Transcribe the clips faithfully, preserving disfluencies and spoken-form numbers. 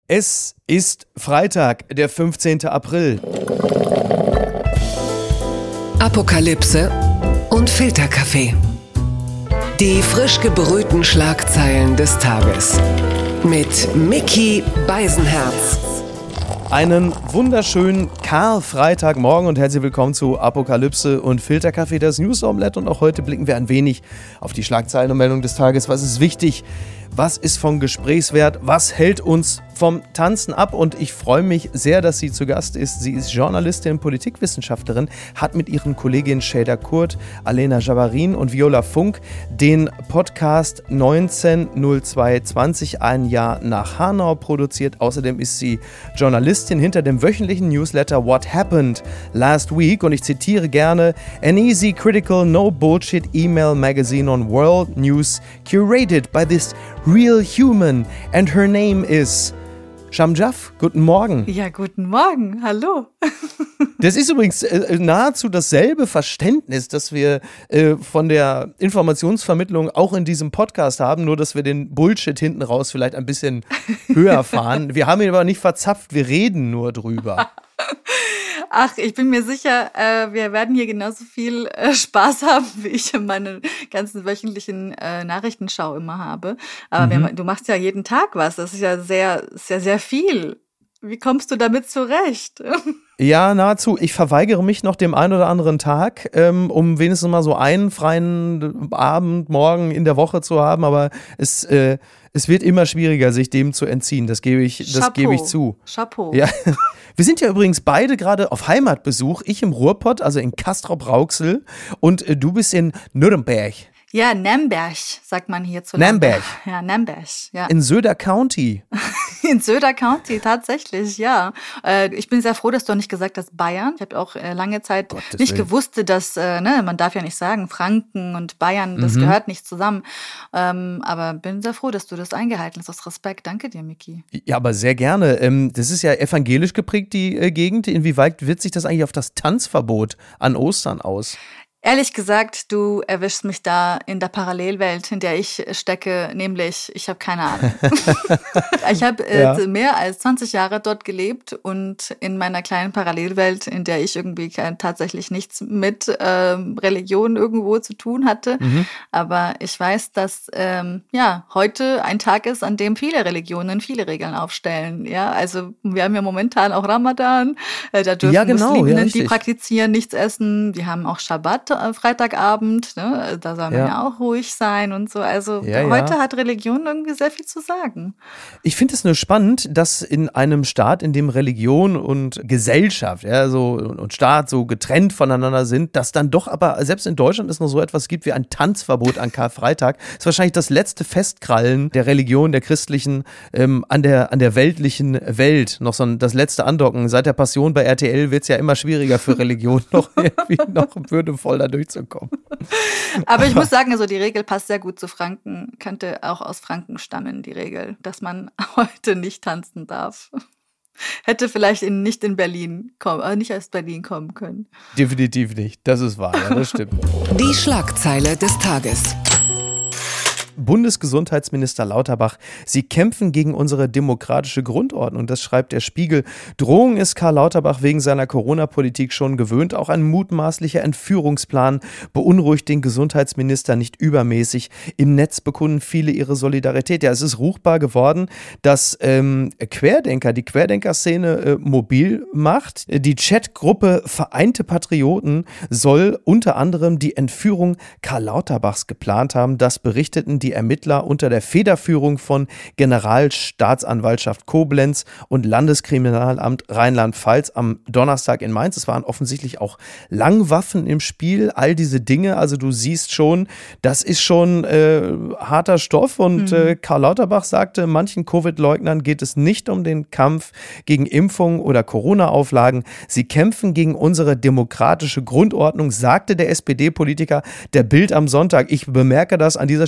Es ist Freitag, der fünfzehnten April. Apokalypse und Filterkaffee. Die frisch gebrühten Schlagzeilen des Tages. Mit Micky Beisenherz. Einen wunderschönen Karfreitagmorgen und herzlich willkommen zu Apokalypse und Filterkaffee, das News Omelette. Und auch heute blicken wir ein wenig auf die Schlagzeilen und Meldungen des Tages. Was ist wichtig? Was ist von Gesprächswert? Was hält uns vom Tanzen ab? Und ich freue mich sehr, dass sie zu Gast ist. Sie ist Journalistin, Politikwissenschaftlerin, hat mit ihren Kolleginnen Şeyda Kurt, Alena Jabarin und Viola Funk den Podcast neunzehn null zwei zwanzig, ein Jahr nach Hanau, produziert. Außerdem ist sie Journalistin hinter dem wöchentlichen Newsletter What Happened Last Week. Und ich zitiere gerne: An easy, critical, no bullshit email magazine on world news curated by this real human, and her name is Shamjaf. Guten Morgen. Ja, guten Morgen. Hallo. Das ist übrigens äh, nahezu dasselbe Verständnis, das wir äh, von der Informationsvermittlung auch in diesem Podcast haben, nur dass wir den Bullshit hinten raus vielleicht ein bisschen höher fahren. Wir haben ihn aber nicht verzapft, wir reden nur drüber. Ach, ich bin mir sicher, äh, wir werden hier genauso viel äh, Spaß haben, wie ich in meinen ganzen wöchentlichen äh, Nachrichtenschau immer habe. Aber mhm. wir, du machst ja jeden Tag was. Das ist ja sehr, ist ja sehr viel. Wie kommst du damit zurecht? Ja, nahezu. Ich verweigere mich noch dem einen oder anderen Tag, ähm, um wenigstens mal so einen freien Abend, Morgen in der Woche zu haben. Aber es, äh, es wird immer schwieriger, sich dem zu entziehen. Das gebe ich, das gebe ich zu. Chapeau. Ja. Wir sind ja übrigens beide gerade auf Heimatbesuch. Ich im Ruhrpott, also in Castrop-Rauxel, und äh, du bist in Nürnberg. Ja, Nürnberg, sagt man hier zu Nürnberg. Ja, Nürnberg, ja. In Söder County. In Söder County, tatsächlich, ja. Äh, ich bin sehr froh, dass du nicht gesagt hast Bayern. Ich habe auch äh, lange Zeit Gottes nicht Willen. gewusst, dass, äh, ne, man darf ja nicht sagen, Franken und Bayern, das Mhm. gehört nicht zusammen. Ähm, aber bin sehr froh, dass du das eingehalten hast, aus Respekt. Danke dir, Micky. Ja, aber sehr gerne. Ähm, das ist ja evangelisch geprägt, die äh, Gegend. Inwieweit wirkt sich das eigentlich auf das Tanzverbot an Ostern aus? Ehrlich gesagt, du erwischst mich da in der Parallelwelt, in der ich stecke, nämlich ich habe keine Ahnung. Ich habe äh, Ja. mehr als zwanzig Jahre dort gelebt und in meiner kleinen Parallelwelt, in der ich irgendwie kein, tatsächlich nichts mit ähm, Religion irgendwo zu tun hatte. Mhm. Aber ich weiß, dass ähm, ja heute ein Tag ist, an dem viele Religionen viele Regeln aufstellen. Ja, also wir haben ja momentan auch Ramadan, äh, da dürfen Ja, genau, Musliminnen, ja, die richtig. praktizieren, nichts essen. Wir haben auch Schabbat, äh, Freitagabend, ne? Da soll man Ja. ja. auch ruhig sein und so. Also Ja, ja. heute hat Religion irgendwie sehr viel zu sagen. Ich finde es nur spannend, dass in einem Staat, in dem Religion und Gesellschaft, ja, so und Staat so getrennt voneinander sind, dass dann doch aber selbst in Deutschland es noch so etwas gibt wie ein Tanzverbot an Karfreitag. Das ist wahrscheinlich das letzte Festkrallen der Religion, der christlichen, ähm, an der an der weltlichen Welt. Noch so ein, das letzte Andocken. Seit der Passion bei R T L wird es ja immer schwieriger für Religion, noch irgendwie noch würdevoll da durchzukommen. Aber ich muss sagen, also die Regel passt sehr gut zu Franken, könnte auch aus Franken stammen, die Regel, dass man heute nicht tanzen darf. Hätte vielleicht in, nicht in Berlin kommen, äh, nicht aus Berlin kommen können. Definitiv nicht. Das ist wahr, ja, das stimmt. Die Schlagzeile des Tages. Bundesgesundheitsminister Lauterbach, Sie kämpfen gegen unsere demokratische Grundordnung. Das schreibt der Spiegel. Drohung ist Karl Lauterbach wegen seiner Corona-Politik schon gewöhnt. Auch ein mutmaßlicher Entführungsplan beunruhigt den Gesundheitsminister nicht übermäßig. Im Netz bekunden viele ihre Solidarität. Ja, es ist ruchbar geworden, dass ähm, Querdenker, die Querdenker-Szene äh, mobil macht. Die Chatgruppe Vereinte Patrioten soll unter anderem die Entführung Karl Lauterbachs geplant haben. Das berichteten die Ermittler unter der Federführung von Generalstaatsanwaltschaft Koblenz und Landeskriminalamt Rheinland-Pfalz am Donnerstag in Mainz. Es waren offensichtlich auch Langwaffen im Spiel, all diese Dinge. Also du siehst schon, das ist schon äh, harter Stoff. Und Mhm. äh, Karl Lauterbach sagte, manchen Covid-Leugnern geht es nicht um den Kampf gegen Impfungen oder Corona-Auflagen. Sie kämpfen gegen unsere demokratische Grundordnung, sagte der S P D-Politiker der Bild am Sonntag. Ich bemerke das an dieser Stelle gerne,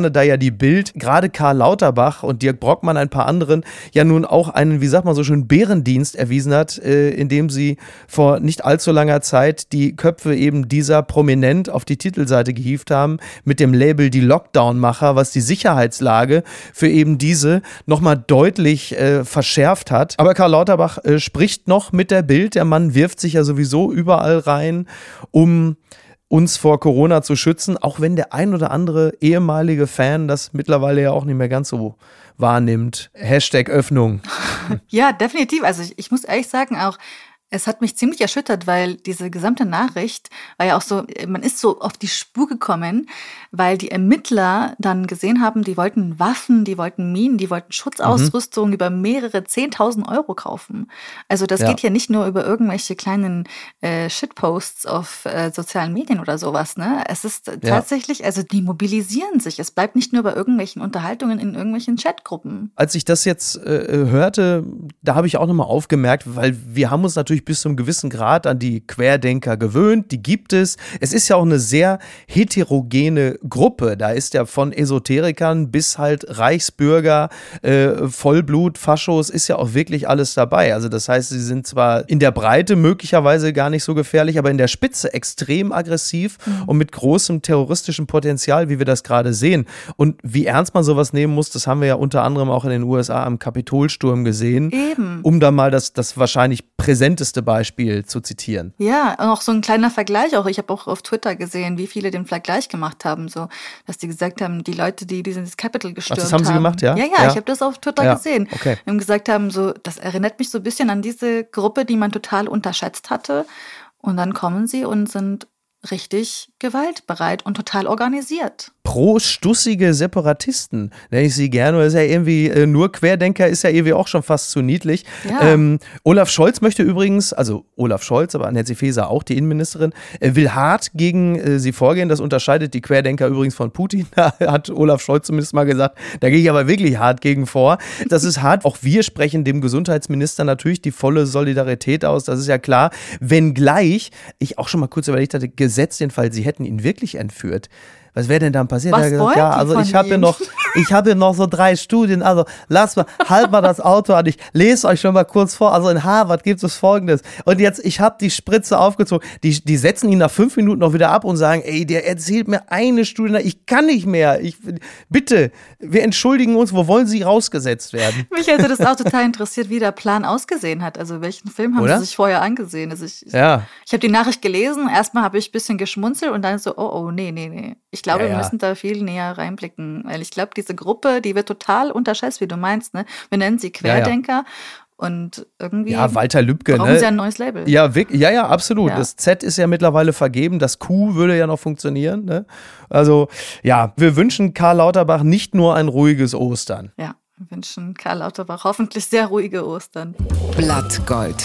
gerne, da ja die Bild, gerade Karl Lauterbach und Dirk Brockmann, ein paar anderen, ja nun auch einen, wie sagt man so schön, Bärendienst erwiesen hat, äh, indem sie vor nicht allzu langer Zeit die Köpfe eben dieser prominent auf die Titelseite gehievt haben, mit dem Label die Lockdown-Macher, was die Sicherheitslage für eben diese nochmal deutlich äh, verschärft hat. Aber Karl Lauterbach äh, spricht noch mit der Bild, der Mann wirft sich ja sowieso überall rein, um uns vor Corona zu schützen, auch wenn der ein oder andere ehemalige Fan das mittlerweile ja auch nicht mehr ganz so wahrnimmt. Hashtag Öffnung. Ja, definitiv. Also ich, ich muss ehrlich sagen, auch es hat mich ziemlich erschüttert, weil diese gesamte Nachricht war ja auch so, man ist so auf die Spur gekommen, weil die Ermittler dann gesehen haben, die wollten Waffen, die wollten Minen, die wollten Schutzausrüstung mhm. über mehrere zehntausend Euro kaufen. Also das ja. geht ja nicht nur über irgendwelche kleinen äh, Shitposts auf äh, sozialen Medien oder sowas, ne? Es ist ja. tatsächlich, also die mobilisieren sich. Es bleibt nicht nur bei irgendwelchen Unterhaltungen in irgendwelchen Chatgruppen. Als ich das jetzt äh, hörte, da habe ich auch nochmal aufgemerkt, weil wir haben uns natürlich bis zu einem gewissen Grad an die Querdenker gewöhnt, die gibt es. Es ist ja auch eine sehr heterogene Gruppe. Da ist ja von Esoterikern bis halt Reichsbürger, äh, Vollblut, Faschos, ist ja auch wirklich alles dabei. Also das heißt, sie sind zwar in der Breite möglicherweise gar nicht so gefährlich, aber in der Spitze extrem aggressiv mhm. und mit großem terroristischen Potenzial, wie wir das gerade sehen. Und wie ernst man sowas nehmen muss, das haben wir ja unter anderem auch in den U S A am Kapitolsturm gesehen. Eben. Um da mal das, das wahrscheinlich präsenteste Beispiel zu zitieren. Ja, und auch so ein kleiner Vergleich auch. Ich habe auch auf Twitter gesehen, wie viele den Vergleich gemacht haben, so, dass die gesagt haben, die Leute, die dieses Capitol gestürmt haben. Ach, das haben sie gemacht, ja? Ja, ja, ja. Ich habe das auf Twitter ja. gesehen. Okay. Und gesagt haben, so, das erinnert mich so ein bisschen an diese Gruppe, die man total unterschätzt hatte. Und dann kommen sie und sind richtig gewaltbereit und total organisiert. Pro-stussige Separatisten, nenne ich sie gerne. Das ist ja irgendwie, äh, nur Querdenker ist ja irgendwie auch schon fast zu niedlich. Ja. Ähm, Olaf Scholz möchte übrigens, also Olaf Scholz, aber Nancy Faeser auch, die Innenministerin, äh, will hart gegen äh, sie vorgehen. Das unterscheidet die Querdenker übrigens von Putin. Da hat Olaf Scholz zumindest mal gesagt, da gehe ich aber wirklich hart gegen vor. Das ist hart. Auch wir sprechen dem Gesundheitsminister natürlich die volle Solidarität aus. Das ist ja klar. Wenngleich ich auch schon mal kurz überlegt hatte, gesetzt den Fall, sie hätten ihn wirklich entführt. Was wäre denn dann passiert? Was er hat gesagt, ja, also ich habe hier noch, ich habe hier noch so drei Studien, also lasst mal, halt mal das Auto an, ich lese euch schon mal kurz vor, also in Harvard gibt es Folgendes und jetzt, ich habe die Spritze aufgezogen, die, die setzen ihn nach fünf Minuten noch wieder ab und sagen, ey, der erzählt mir eine Studie, ich kann nicht mehr, ich, bitte, wir entschuldigen uns, wo wollen Sie rausgesetzt werden? Mich hätte das auch total interessiert, wie der Plan ausgesehen hat, also welchen Film haben Oder? Sie sich vorher angesehen? Also ich, ja. ich habe die Nachricht gelesen, erstmal habe ich ein bisschen geschmunzelt und dann so, oh, oh, nee, nee, nee. Ich glaube, Ja, ja. wir müssen da viel näher reinblicken, weil ich glaube, diese Gruppe, die wird total unterschätzt, wie du meinst, ne? Wir nennen sie Querdenker ja, ja. und irgendwie ja, Walter Lübcke, brauchen ne? sie ein neues Label. Ja, ja, ja, absolut. Ja. Das Z ist ja mittlerweile vergeben, das Q würde ja noch funktionieren, ne? Also, ja, wir wünschen Karl Lauterbach nicht nur ein ruhiges Ostern. Ja, wir wünschen Karl Lauterbach hoffentlich sehr ruhige Ostern. Blattgold.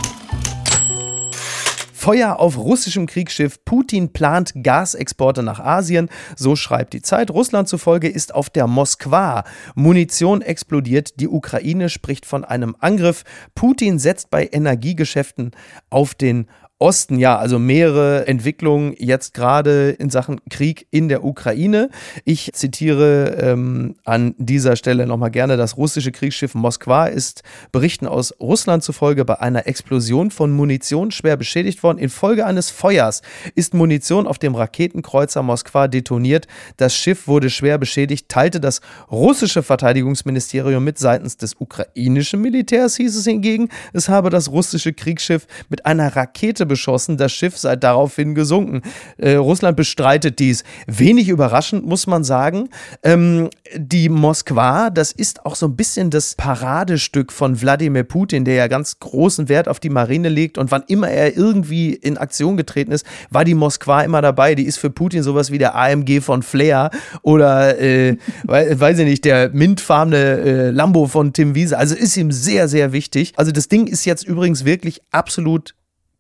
Feuer auf russischem Kriegsschiff. Putin plant Gasexporte nach Asien. So schreibt die Zeit. Russland zufolge ist auf der Moskwa Munition explodiert. Die Ukraine spricht von einem Angriff. Putin setzt bei Energiegeschäften auf den Osten, ja, also mehrere Entwicklungen jetzt gerade in Sachen Krieg in der Ukraine. Ich zitiere ähm, an dieser Stelle nochmal gerne, das russische Kriegsschiff Moskwa ist Berichten aus Russland zufolge bei einer Explosion von Munition schwer beschädigt worden. Infolge eines Feuers ist Munition auf dem Raketenkreuzer Moskwa detoniert. Das Schiff wurde schwer beschädigt, teilte das russische Verteidigungsministerium mit. Seitens des ukrainischen Militärs hieß es hingegen, es habe das russische Kriegsschiff mit einer Rakete beschossen. Das Schiff sei daraufhin gesunken. Äh, Russland bestreitet dies. Wenig überraschend, muss man sagen. Ähm, die Moskwa, das ist auch so ein bisschen das Paradestück von Wladimir Putin, der ja ganz großen Wert auf die Marine legt und wann immer er irgendwie in Aktion getreten ist, war die Moskwa immer dabei. Die ist für Putin sowas wie der A M G von Flair oder, äh, weiß ich nicht, der mintfarbene äh, Lambo von Tim Wiese. Also ist ihm sehr, sehr wichtig. Also das Ding ist jetzt übrigens wirklich absolut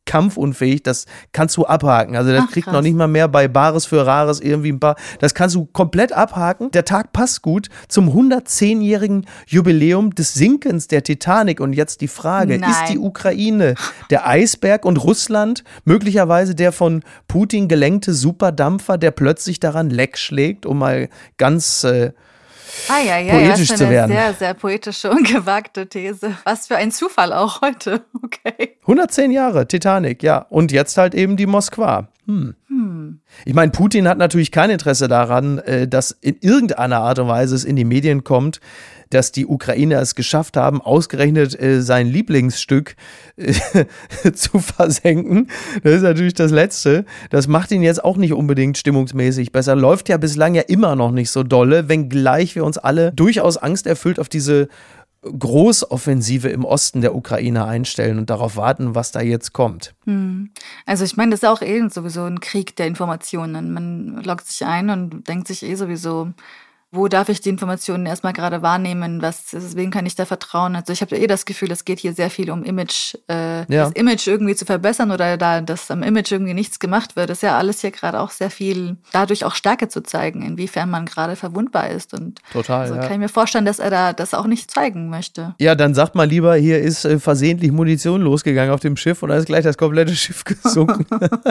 kampfunfähig, das kannst du abhaken. Also das Ach, kriegt krass. noch nicht mal mehr bei Bares für Rares irgendwie ein paar, das kannst du komplett abhaken. Der Tag passt gut zum hundertzehnjährigen Jubiläum des Sinkens der Titanic. Und jetzt die Frage, Nein. ist die Ukraine der Eisberg und Russland möglicherweise der von Putin gelenkte Superdampfer, der plötzlich daran Leck schlägt, um mal ganz äh, Ah, ja, ja, poetisch ja, das ist zu eine werden. sehr, sehr poetische und gewagte These. Was für ein Zufall auch heute. Okay. hundertzehn Jahre Titanic, ja. Und jetzt halt eben die Moskwa. Hm. Hm. Ich meine, Putin hat natürlich kein Interesse daran, äh, dass in irgendeiner Art und Weise es in die Medien kommt, dass die Ukrainer es geschafft haben, ausgerechnet äh, sein Lieblingsstück äh, zu versenken. Das ist natürlich das Letzte. Das macht ihn jetzt auch nicht unbedingt stimmungsmäßig besser. Läuft ja bislang ja immer noch nicht so dolle, wenngleich wir uns alle durchaus angsterfüllt auf diese Großoffensive im Osten der Ukraine einstellen und darauf warten, was da jetzt kommt. Hm. Also ich meine, das ist auch eh sowieso ein Krieg der Informationen. Man loggt sich ein und denkt sich eh sowieso, wo darf ich die Informationen erstmal gerade wahrnehmen, was, wem kann ich da vertrauen? Also ich habe eh das Gefühl, es geht hier sehr viel um Image, äh, Ja. das Image irgendwie zu verbessern oder da, dass am Image irgendwie nichts gemacht wird. Das ist ja alles hier gerade auch sehr viel, dadurch auch Stärke zu zeigen, inwiefern man gerade verwundbar ist. Und Total, also ja. kann ich mir vorstellen, dass er da das auch nicht zeigen möchte. Ja, dann sagt mal lieber, hier ist äh, versehentlich Munition losgegangen auf dem Schiff und dann ist gleich das komplette Schiff gesunken.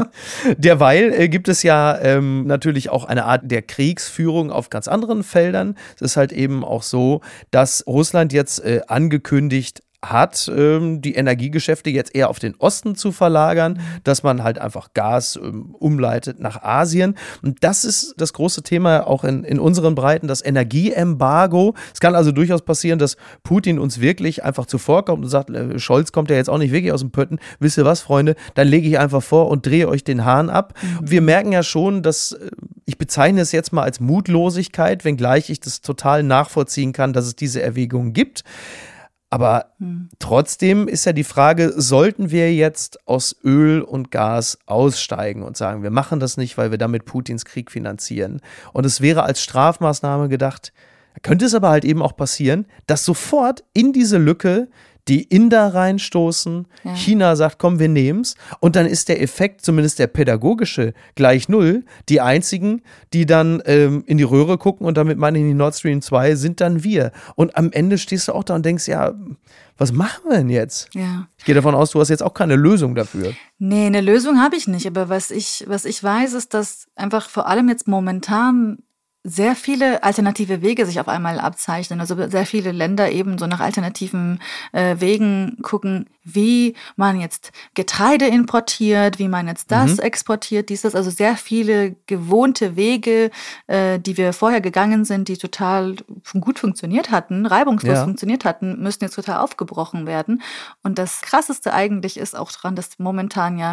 Derweil äh, gibt es ja ähm, natürlich auch eine Art der Kriegsführung auf ganz anderen Feldern. Es ist halt eben auch so, dass Russland jetzt äh, angekündigt hat, ähm, die Energiegeschäfte jetzt eher auf den Osten zu verlagern, dass man halt einfach Gas ähm, umleitet nach Asien. Und das ist das große Thema auch in, in unseren Breiten, das Energieembargo. Es kann also durchaus passieren, dass Putin uns wirklich einfach zuvorkommt und sagt, äh, Scholz kommt ja jetzt auch nicht wirklich aus dem Pötten. Wisst ihr was, Freunde? Dann lege ich einfach vor und drehe euch den Hahn ab. Wir merken ja schon, dass, äh, ich bezeichne es jetzt mal als Mutlosigkeit, wenngleich ich das total nachvollziehen kann, dass es diese Erwägungen gibt. Aber hm. trotzdem ist ja die Frage, sollten wir jetzt aus Öl und Gas aussteigen und sagen, wir machen das nicht, weil wir damit Putins Krieg finanzieren. Und es wäre als Strafmaßnahme gedacht, könnte es aber halt eben auch passieren, dass sofort in diese Lücke die Inder reinstoßen, ja. China sagt, komm, wir nehmen's. Und dann ist der Effekt, zumindest der pädagogische, gleich null. Die einzigen, die dann ähm, in die Röhre gucken und damit meine ich die Nord Stream zwei, sind dann wir. Und am Ende stehst du auch da und denkst, ja, was machen wir denn jetzt? Ja. Ich gehe davon aus, du hast jetzt auch keine Lösung dafür. Nee, eine Lösung habe ich nicht. Aber was ich, was ich weiß, ist, dass einfach vor allem jetzt momentan sehr viele alternative Wege sich auf einmal abzeichnen. Also sehr viele Länder eben so nach alternativen äh, Wegen gucken, wie man jetzt Getreide importiert, wie man jetzt das mhm. exportiert, dies, das. Also sehr viele gewohnte Wege, äh, die wir vorher gegangen sind, die total gut funktioniert hatten, reibungslos ja. funktioniert hatten, müssen jetzt total aufgebrochen werden. Und das Krasseste eigentlich ist auch dran, dass momentan ja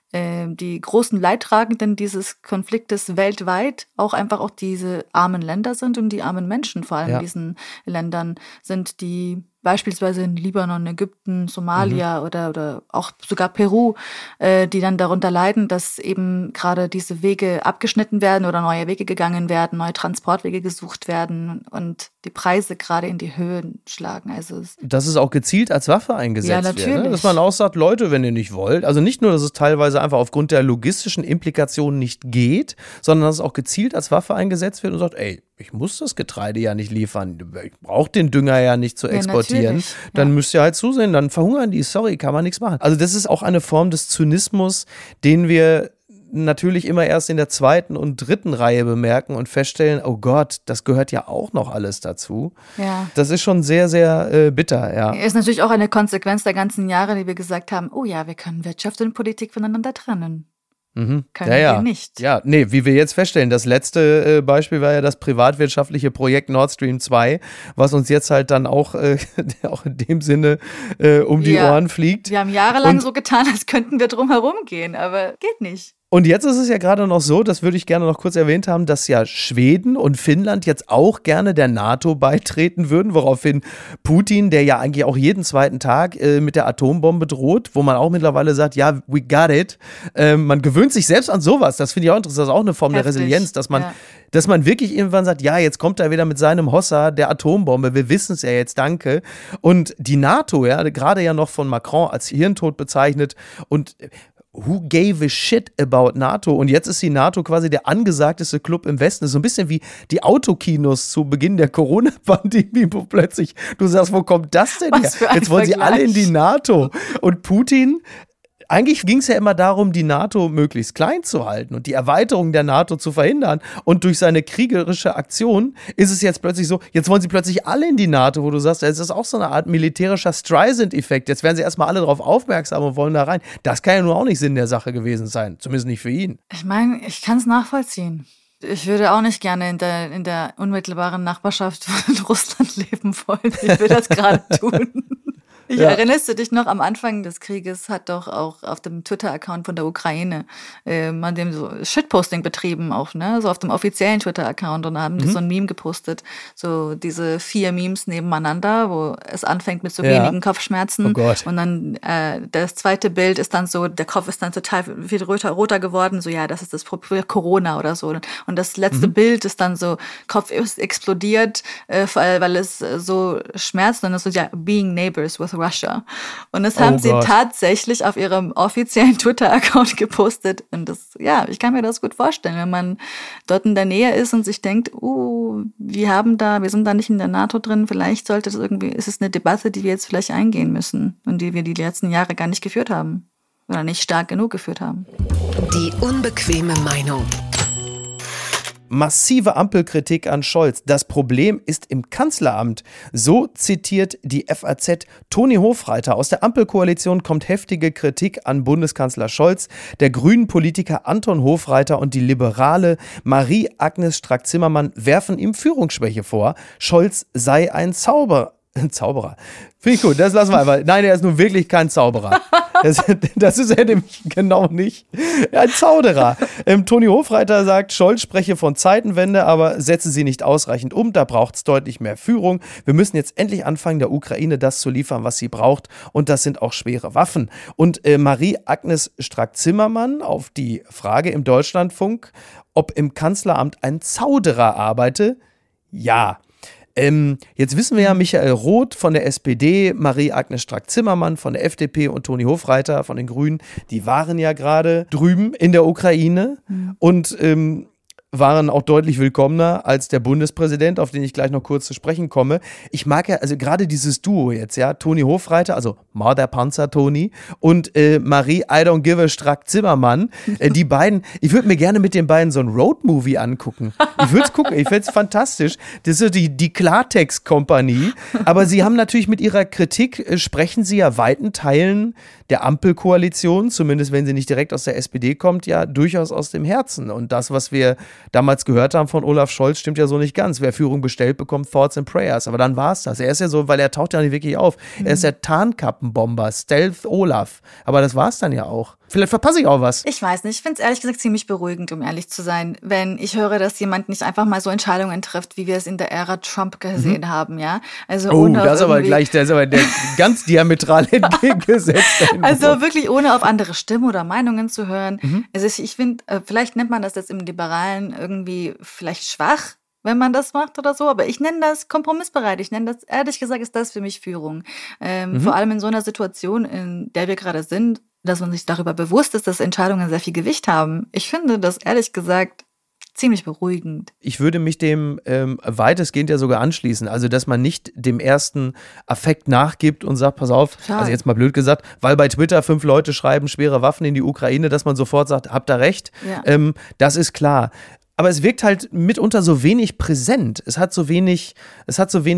die großen Leidtragenden dieses Konfliktes weltweit auch einfach auch diese armen Länder sind und die armen Menschen vor allem ja. in diesen Ländern sind, die beispielsweise in Libanon, Ägypten, Somalia mhm. oder, oder auch sogar Peru, äh, die dann darunter leiden, dass eben gerade diese Wege abgeschnitten werden oder neue Wege gegangen werden, neue Transportwege gesucht werden und die Preise gerade in die Höhen schlagen. Also dass es auch gezielt als Waffe eingesetzt ja, natürlich. wird. Ne? Dass man auch sagt, Leute, wenn ihr nicht wollt, also nicht nur, dass es teilweise einfach aufgrund der logistischen Implikationen nicht geht, sondern dass es auch gezielt als Waffe eingesetzt wird und sagt, ey, ich muss das Getreide ja nicht liefern, ich brauche den Dünger ja nicht zu exportieren, ja, dann ja. müsst ihr halt zusehen, dann verhungern die, sorry, kann man nichts machen. Also das ist auch eine Form des Zynismus, den wir natürlich immer erst in der zweiten und dritten Reihe bemerken und feststellen, oh Gott, das gehört ja auch noch alles dazu. Ja. Das ist schon sehr, sehr äh, bitter, ja. Ist natürlich auch eine Konsequenz der ganzen Jahre, die wir gesagt haben, oh ja, wir können Wirtschaft und Politik voneinander trennen. Mhm. Können ja, ja. wir nicht. Ja, nee, wie wir jetzt feststellen, das letzte äh, Beispiel war ja das privatwirtschaftliche Projekt Nord Stream zwei, was uns jetzt halt dann auch, äh, auch in dem Sinne äh, um die ja. Ohren fliegt. Wir haben jahrelang Und so getan, als könnten wir drum herum gehen, aber geht nicht. Und jetzt ist es ja gerade noch so, das würde ich gerne noch kurz erwähnt haben, dass ja Schweden und Finnland jetzt auch gerne der NATO beitreten würden, woraufhin Putin, der ja eigentlich auch jeden zweiten Tag äh, mit der Atombombe droht, wo man auch mittlerweile sagt, ja, we got it. Äh, man gewöhnt sich selbst an sowas. Das finde ich auch interessant. Das ist auch eine Form Heftig. der Resilienz, dass man, ja. dass man wirklich irgendwann sagt, ja, jetzt kommt er wieder mit seinem Hossa der Atombombe. Wir wissen es ja jetzt, danke. Und die NATO, ja, gerade ja noch von Macron als Hirntod bezeichnet und who gave a shit about NATO? Und jetzt ist die NATO quasi der angesagteste Club im Westen. Das ist so ein bisschen wie die Autokinos zu Beginn der Corona-Pandemie, wo plötzlich du sagst, wo kommt das denn her? Jetzt wollen sie alle in die NATO. Und Putin, eigentlich ging es ja immer darum, die NATO möglichst klein zu halten und die Erweiterung der NATO zu verhindern. Und durch seine kriegerische Aktion ist es jetzt plötzlich so, jetzt wollen sie plötzlich alle in die NATO, wo du sagst, es ist auch so eine Art militärischer Streisand-Effekt. Jetzt werden sie erstmal alle darauf aufmerksam und wollen da rein. Das kann ja nun auch nicht Sinn der Sache gewesen sein, zumindest nicht für ihn. Ich meine, ich kann es nachvollziehen. Ich würde auch nicht gerne in der, in der unmittelbaren Nachbarschaft von Russland leben wollen. Ich will das gerade tun. Ich ja. Erinnerst du dich noch, am Anfang des Krieges hat doch auch auf dem Twitter-Account von der Ukraine äh, man dem so Shitposting betrieben auch, ne? So auf dem offiziellen Twitter-Account und haben mhm. die so ein Meme gepostet, so diese vier Memes nebeneinander, wo es anfängt mit so ja. wenigen Kopfschmerzen oh Gott. Und dann äh, das zweite Bild ist dann so, der Kopf ist dann total viel roter, roter geworden, so ja, das ist das Corona oder so. Und das letzte mhm. Bild ist dann so, Kopf ist explodiert, äh, weil, weil es äh, so schmerzt und das ist so, ja, being neighbors with Russia. Und das haben oh sie Gott. tatsächlich auf ihrem offiziellen Twitter-Account gepostet. Und das, ja, ich kann mir das gut vorstellen, wenn man dort in der Nähe ist und sich denkt, uh, wir haben da, wir sind da nicht in der NATO drin, vielleicht sollte das irgendwie, ist es eine Debatte, die wir jetzt vielleicht eingehen müssen und die wir die letzten Jahre gar nicht geführt haben. Oder nicht stark genug geführt haben. Die unbequeme Meinung. Massive Ampelkritik an Scholz. Das Problem ist im Kanzleramt. So zitiert die F A Z Toni Hofreiter. Aus der Ampelkoalition kommt heftige Kritik an Bundeskanzler Scholz. Der grünen Politiker Anton Hofreiter und die Liberale Marie-Agnes Strack-Zimmermann werfen ihm Führungsschwäche vor. Scholz sei ein Zauberer. Ein Zauberer. Finde ich gut, das lassen wir einfach. Nein, er ist nun wirklich kein Zauberer. Das, das ist er nämlich genau nicht. Ein Zauderer. Ähm, Toni Hofreiter sagt, Scholz spreche von Zeitenwende, aber setze sie nicht ausreichend um. Da braucht es deutlich mehr Führung. Wir müssen jetzt endlich anfangen, der Ukraine das zu liefern, was sie braucht. Und das sind auch schwere Waffen. Und äh, Marie-Agnes Strack-Zimmermann auf die Frage im Deutschlandfunk, ob im Kanzleramt ein Zauderer arbeite, ja. Ähm, jetzt wissen wir ja, Michael Roth von der S P D, Marie-Agnes Strack-Zimmermann von der F D P und Toni Hofreiter von den Grünen, die waren ja gerade drüben in der Ukraine mhm. und ähm, waren auch deutlich willkommener als der Bundespräsident, auf den ich gleich noch kurz zu sprechen komme. Ich mag ja, also gerade dieses Duo jetzt, ja, Toni Hofreiter, also Mörder Panzer Toni und äh, Marie I don't give a Strack-Zimmermann, äh, die beiden, ich würde mir gerne mit den beiden so ein Roadmovie angucken. Ich würde es gucken, ich fände es fantastisch. Das ist so die, die Klartext-Kompanie, aber sie haben natürlich mit ihrer Kritik, äh, sprechen sie ja weiten Teilen der Ampelkoalition, zumindest wenn sie nicht direkt aus der S P D kommt, ja durchaus aus dem Herzen. Und das, was wir damals gehört haben von Olaf Scholz, stimmt ja so nicht ganz. Wer Führung bestellt, bekommt Thoughts and Prayers. Aber dann war es das. Er ist ja so, weil er taucht ja nicht wirklich auf. Mhm. Er ist der Tarnkappenbomber, Stealth Olaf. Aber das war es dann ja auch. Vielleicht verpasse ich auch was. Ich weiß nicht. Ich finde es ehrlich gesagt ziemlich beruhigend, um ehrlich zu sein, wenn ich höre, dass jemand nicht einfach mal so Entscheidungen trifft, wie wir es in der Ära Trump gesehen mhm. haben, ja. Also oh, ohne das ist aber gleich, das ist aber der ganz diametral entgegengesetzt. Also wirklich ohne auf andere Stimmen oder Meinungen zu hören. Mhm. Also ich finde, vielleicht nennt man das jetzt im Liberalen irgendwie vielleicht schwach, wenn man das macht oder so, aber ich nenne das kompromissbereit. Ich nenne das, ehrlich gesagt, ist das für mich Führung. Ähm, mhm. Vor allem in so einer Situation, in der wir gerade sind, dass man sich darüber bewusst ist, dass Entscheidungen sehr viel Gewicht haben. Ich finde das, ehrlich gesagt, ziemlich beruhigend. Ich würde mich dem ähm, weitestgehend ja sogar anschließen. Also, dass man nicht dem ersten Affekt nachgibt und sagt, pass auf, Schade. also jetzt mal blöd gesagt, weil bei Twitter fünf Leute schreiben schwere Waffen in die Ukraine, dass man sofort sagt, habt ihr recht. Ja. Ähm, das ist klar. Aber es wirkt halt mitunter so wenig präsent. Es hat so wenig, es hat so wenig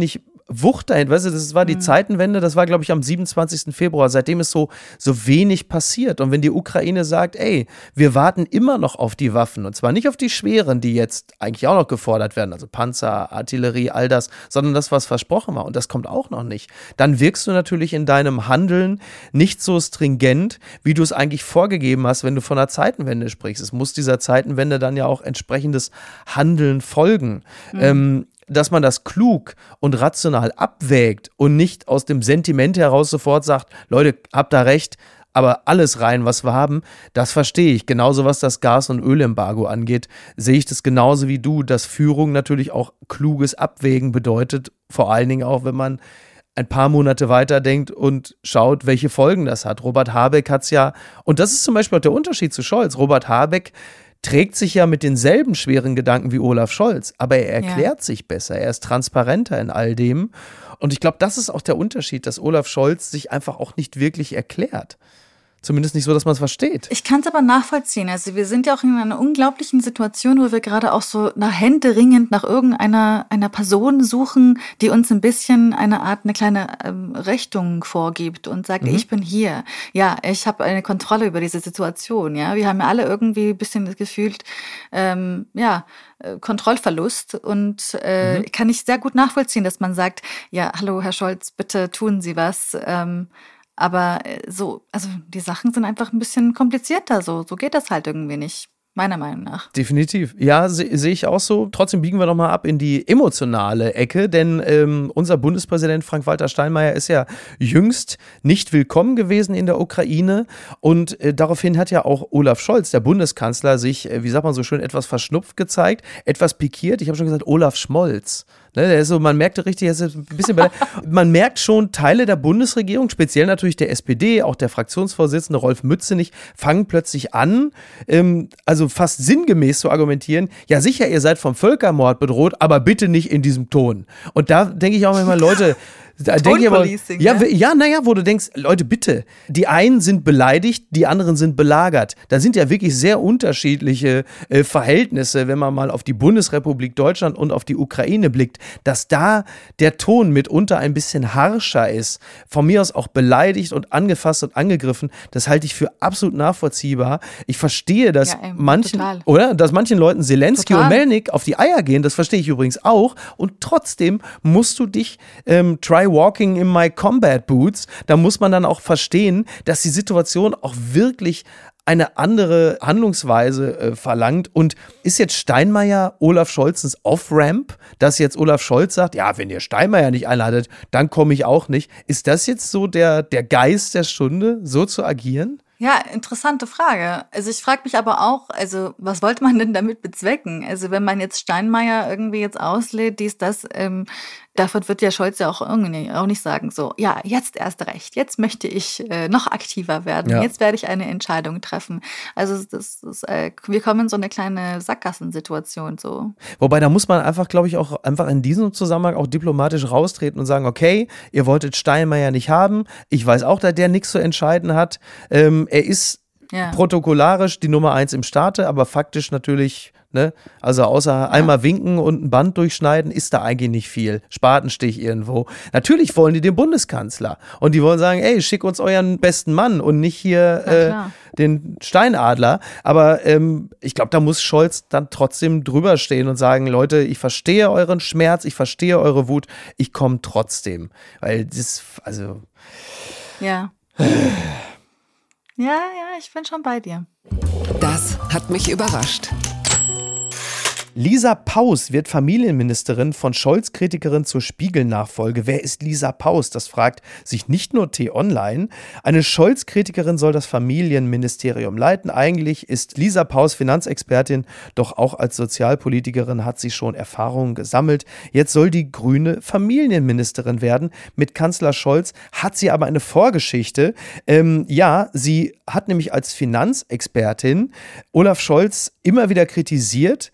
Wucht dahin, weißt du, das war die mhm. Zeitenwende, das war, glaube ich, am siebenundzwanzigsten Februar, seitdem ist so, so wenig passiert. Und wenn die Ukraine sagt, ey, wir warten immer noch auf die Waffen, und zwar nicht auf die schweren, die jetzt eigentlich auch noch gefordert werden, also Panzer, Artillerie, all das, sondern das, was versprochen war, und das kommt auch noch nicht, dann wirkst du natürlich in deinem Handeln nicht so stringent, wie du es eigentlich vorgegeben hast, wenn du von einer Zeitenwende sprichst. Es muss dieser Zeitenwende dann ja auch entsprechendes Handeln folgen. Mhm. Ähm, dass man das klug und rational abwägt und nicht aus dem Sentiment heraus sofort sagt, Leute, habt da recht, aber alles rein, was wir haben, das verstehe ich. Genauso was das Gas- und Ölembargo angeht, sehe ich das genauso wie du, dass Führung natürlich auch kluges Abwägen bedeutet, vor allen Dingen auch, wenn man ein paar Monate weiterdenkt und schaut, welche Folgen das hat. Robert Habeck hat es ja, und das ist zum Beispiel auch der Unterschied zu Scholz, Robert Habeck trägt sich ja mit denselben schweren Gedanken wie Olaf Scholz, aber er erklärt ja. sich besser, er ist transparenter in all dem. Und ich glaube, das ist auch der Unterschied, dass Olaf Scholz sich einfach auch nicht wirklich erklärt. Zumindest nicht so, dass man es versteht. Ich kann es aber nachvollziehen. Also wir sind ja auch in einer unglaublichen Situation, wo wir gerade auch so nach händeringend nach irgendeiner einer Person suchen, die uns ein bisschen eine Art, eine kleine ähm, Richtung vorgibt und sagt, mhm. ich bin hier. Ja, ich habe eine Kontrolle über diese Situation. Ja, wir haben ja alle irgendwie ein bisschen das Gefühl, ähm, ja, Kontrollverlust, und äh, mhm. kann ich sehr gut nachvollziehen, dass man sagt, ja, hallo Herr Scholz, bitte tun Sie was. Ähm, Aber so, also die Sachen sind einfach ein bisschen komplizierter, so, so geht das halt irgendwie nicht, meiner Meinung nach. Definitiv. Ja, sehe seh ich auch so. Trotzdem biegen wir nochmal ab in die emotionale Ecke, denn ähm, unser Bundespräsident Frank-Walter Steinmeier ist ja jüngst nicht willkommen gewesen in der Ukraine, und äh, daraufhin hat ja auch Olaf Scholz, der Bundeskanzler, sich, äh, wie sagt man so schön, etwas verschnupft gezeigt, etwas pikiert. Ich habe schon gesagt, Olaf Schmolz. Ne, der ist so, man merkte richtig, er ist ein bisschen bei der, man merkt schon, Teile der Bundesregierung, speziell natürlich der S P D, auch der Fraktionsvorsitzende Rolf Mützenich, fangen plötzlich an, ähm, also fast sinngemäß zu argumentieren, ja sicher, ihr seid vom Völkermord bedroht, aber bitte nicht in diesem Ton. Und da denke ich auch immer, Leute, da denke ich aber, ja, ne? ja, naja, wo du denkst, Leute, bitte, die einen sind beleidigt, die anderen sind belagert. Da sind ja wirklich sehr unterschiedliche äh, Verhältnisse, wenn man mal auf die Bundesrepublik Deutschland und auf die Ukraine blickt, dass da der Ton mitunter ein bisschen harscher ist, von mir aus auch beleidigt und angefasst und angegriffen, das halte ich für absolut nachvollziehbar. Ich verstehe, dass ja, ey, manchen, total. oder, dass manchen Leuten Zelensky Total. und Melnik auf die Eier gehen, das verstehe ich übrigens auch, und trotzdem musst du dich ähm, try walking in my combat boots, da muss man dann auch verstehen, dass die Situation auch wirklich eine andere Handlungsweise äh, verlangt. Und ist jetzt Steinmeier Olaf Scholzens Off-Ramp, dass jetzt Olaf Scholz sagt, ja, wenn ihr Steinmeier nicht einladet, dann komme ich auch nicht. Ist das jetzt so der, der Geist der Stunde, so zu agieren? Ja, interessante Frage. Also ich frage mich aber auch, also was wollte man denn damit bezwecken? Also wenn man jetzt Steinmeier irgendwie jetzt auslädt, dies, das, ähm, davon wird ja Scholz ja auch irgendwie auch nicht sagen, so, ja, jetzt erst recht, jetzt möchte ich äh, noch aktiver werden, ja. Jetzt werde ich eine Entscheidung treffen. Also das ist, äh, wir kommen in so eine kleine Sackgassensituation so. Wobei, da muss man einfach, glaube ich, auch einfach in diesem Zusammenhang auch diplomatisch raustreten und sagen, okay, ihr wolltet Steinmeier nicht haben, ich weiß auch, dass der nichts zu entscheiden hat, ähm, er ist ja. protokollarisch die Nummer eins im Staate, aber faktisch natürlich, ne, also außer ja. einmal winken und ein Band durchschneiden, ist da eigentlich nicht viel. Spatenstich irgendwo. Natürlich wollen die den Bundeskanzler und die wollen sagen, ey, schick uns euren besten Mann und nicht hier äh, den Steinadler. Aber ähm, ich glaube, da muss Scholz dann trotzdem drüber stehen und sagen, Leute, ich verstehe euren Schmerz, ich verstehe eure Wut, ich komme trotzdem. Weil das, also... Ja. Ja, ja, ich bin schon bei dir. Das hat mich überrascht. Lisa Paus wird Familienministerin, von Scholz-Kritikerin zur Spiegel-Nachfolge. Wer ist Lisa Paus? Das fragt sich nicht nur T-Online. Eine Scholz-Kritikerin soll das Familienministerium leiten. Eigentlich ist Lisa Paus Finanzexpertin, doch auch als Sozialpolitikerin hat sie schon Erfahrungen gesammelt. Jetzt soll die grüne Familienministerin werden. Mit Kanzler Scholz hat sie aber eine Vorgeschichte. Ähm, ja, sie hat nämlich als Finanzexpertin Olaf Scholz immer wieder kritisiert, weil er ja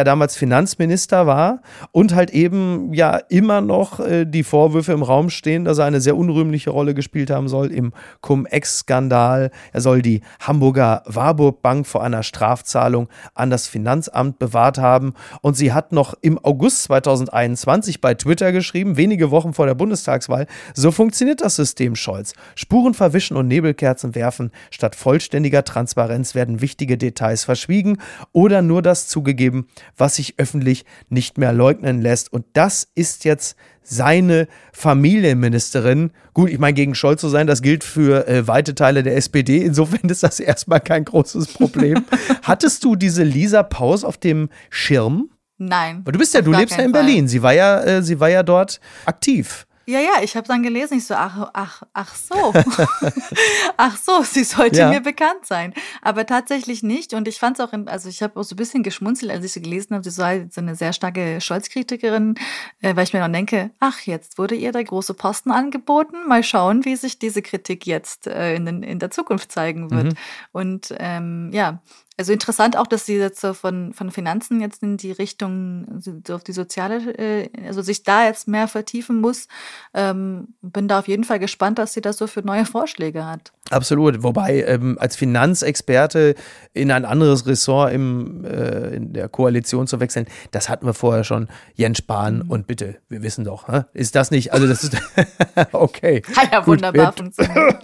damals Finanzminister war und halt eben ja immer noch äh, die Vorwürfe im Raum stehen, dass er eine sehr unrühmliche Rolle gespielt haben soll im Cum-Ex-Skandal. Er soll die Hamburger Warburg Bank vor einer Strafzahlung an das Finanzamt bewahrt haben. Und sie hat noch im August zweitausendeinundzwanzig bei Twitter geschrieben, wenige Wochen vor der Bundestagswahl: So funktioniert das System, Scholz. Spuren verwischen und Nebelkerzen werfen. Statt vollständiger Transparenz werden wichtige Details verschwiegen oder nur das zugegeben, was sich öffentlich nicht mehr leugnen lässt. Und das ist jetzt seine Familienministerin. Gut, ich meine, gegen Scholz zu sein, das gilt für äh, weite Teile der S P D. Insofern ist das erstmal kein großes Problem. Hattest du diese Lisa Paus auf dem Schirm? Nein. Du bist ja, du lebst ja in Berlin. Sie war ja, äh, sie war ja dort aktiv. Ja, ja, ich habe dann gelesen, ich so, ach, ach, ach so, ach so, sie sollte ja. mir bekannt sein, aber tatsächlich nicht. Und ich fand es auch, in, also ich habe auch so ein bisschen geschmunzelt, als ich sie gelesen habe, sie sei so eine sehr starke Scholz-Kritikerin, äh, weil ich mir dann denke, ach, jetzt wurde ihr der große Posten angeboten, mal schauen, wie sich diese Kritik jetzt äh, in, den, in der Zukunft zeigen wird. Mhm. Und ähm, ja, also interessant auch, dass sie jetzt so von, von Finanzen jetzt in die Richtung, so auf die soziale, äh, also sich da jetzt mehr vertiefen muss. Ähm, bin da auf jeden Fall gespannt, was sie da so für neue Vorschläge hat. Absolut, wobei ähm, als Finanzexperte in ein anderes Ressort im, äh, in der Koalition zu wechseln, das hatten wir vorher schon. Jens Spahn mhm. und bitte, wir wissen doch, hä? Ist das nicht, also das ist, okay. Hat ja wunderbar funktioniert.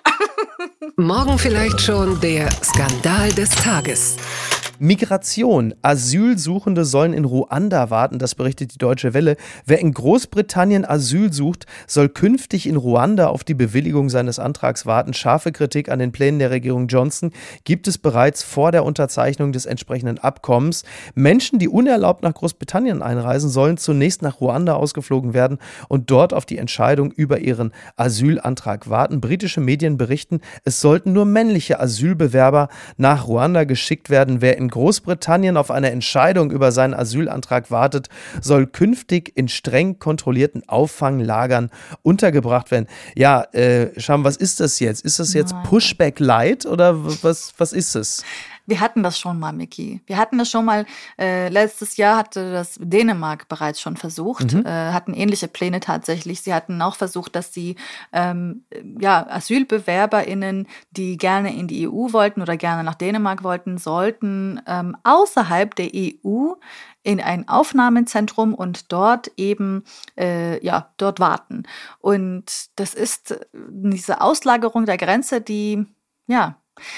Morgen vielleicht schon der Skandal des Tages. Migration. Asylsuchende sollen in Ruanda warten, das berichtet die Deutsche Welle. Wer in Großbritannien Asyl sucht, soll künftig in Ruanda auf die Bewilligung seines Antrags warten. Scharfe Kritik an den Plänen der Regierung Johnson gibt es bereits vor der Unterzeichnung des entsprechenden Abkommens. Menschen, die unerlaubt nach Großbritannien einreisen, sollen zunächst nach Ruanda ausgeflogen werden und dort auf die Entscheidung über ihren Asylantrag warten. Britische Medien berichten, es sollten nur männliche Asylbewerber nach Ruanda geschickt werden. Wer in Großbritannien auf eine Entscheidung über seinen Asylantrag wartet, soll künftig in streng kontrollierten Auffanglagern untergebracht werden. Ja, äh, Scham, was ist das jetzt? Ist das jetzt Pushback Light oder was, was ist es? Wir hatten das schon mal, Miki. Wir hatten das schon mal, äh, letztes Jahr hatte das Dänemark bereits schon versucht, mhm. äh, hatten ähnliche Pläne tatsächlich. Sie hatten auch versucht, dass sie ähm, ja, AsylbewerberInnen, die gerne in die E U wollten oder gerne nach Dänemark wollten, sollten ähm, außerhalb der E U in ein Aufnahmezentrum und dort eben, äh, ja, dort warten. Und das ist diese Auslagerung der Grenze, die, ja,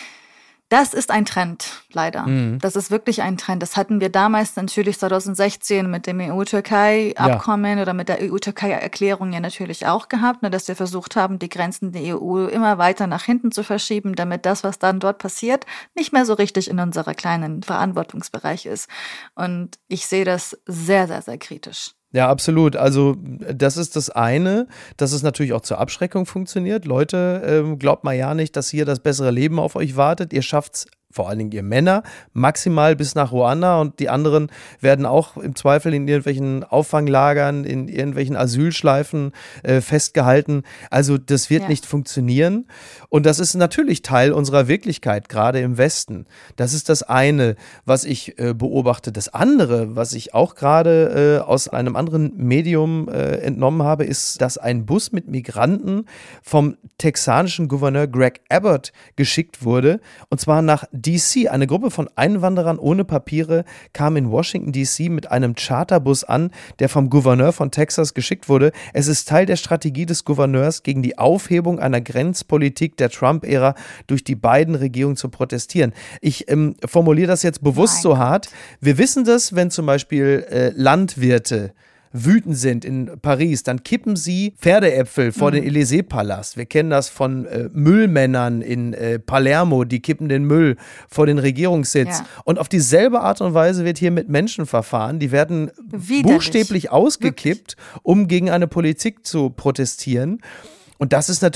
das ist ein Trend, leider. Mhm. Das ist wirklich ein Trend. Das hatten wir damals natürlich zweitausendsechzehn mit dem E U-Türkei-Abkommen ja. oder mit der E U-Türkei-Erklärung ja natürlich auch gehabt, ne, dass wir versucht haben, die Grenzen der E U immer weiter nach hinten zu verschieben, damit das, was dann dort passiert, nicht mehr so richtig in unserer kleinen Verantwortungsbereich ist. Und ich sehe das sehr, sehr, sehr kritisch. Ja, absolut. Also das ist das eine, dass es natürlich auch zur Abschreckung funktioniert. Leute, ähm, glaubt mal ja nicht, dass hier das bessere Leben auf euch wartet. Ihr schafft's, vor allen Dingen ihr Männer, maximal bis nach Ruanda und die anderen werden auch im Zweifel in irgendwelchen Auffanglagern, in irgendwelchen Asylschleifen äh, festgehalten. Also das wird ja. nicht funktionieren und das ist natürlich Teil unserer Wirklichkeit, gerade im Westen. Das ist das eine, was ich äh, beobachte. Das andere, was ich auch gerade äh, aus einem anderen Medium äh, entnommen habe, ist, dass ein Bus mit Migranten vom texanischen Gouverneur Greg Abbott geschickt wurde und zwar nach D C. Eine Gruppe von Einwanderern ohne Papiere kam in Washington D C mit einem Charterbus an, der vom Gouverneur von Texas geschickt wurde. Es ist Teil der Strategie des Gouverneurs, gegen die Aufhebung einer Grenzpolitik der Trump-Ära durch die Biden-Regierung zu protestieren. Ich ähm, formuliere das jetzt bewusst Nein. so hart. Wir wissen das, wenn zum Beispiel äh, Landwirte wütend sind in Paris, dann kippen sie Pferdeäpfel vor mhm. den Élysée-Palast. Wir kennen das von äh, Müllmännern in äh, Palermo, die kippen den Müll vor den Regierungssitz. Ja. Und auf dieselbe Art und Weise wird hier mit Menschen verfahren. Die werden Widerlich. buchstäblich ausgekippt, Wirklich? um gegen eine Politik zu protestieren. Und das ist natürlich